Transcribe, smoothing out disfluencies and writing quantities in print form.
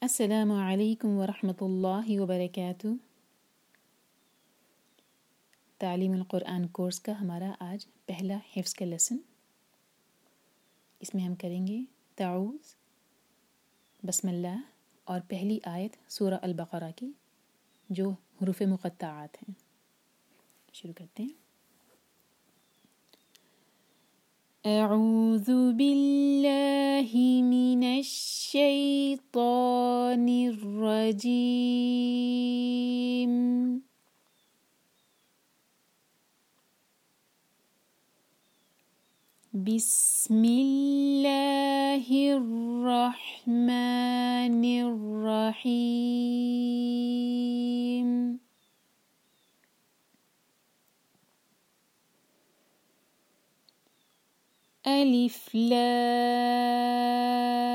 अस्सलामु अलैकुम वरहमतुल्लाहि वबरकातुहू। तालीमुल कुरान कोर्स का हमारा आज पहला हिफ्ज़ का लेसन। इसमें हम करेंगे ताऊज़, बस्मिल्लाह और पहली आयत सूरह अल-बक़रा की जो हुरूफ़ मुक़त्तआत हैं। शुरू करते हैं। अऊज़ु बिल्लाहि मिनश शैतानिर रजीम। बिस्मिल्लाहिर्रहमानिर्रहीम। अलिफ लाम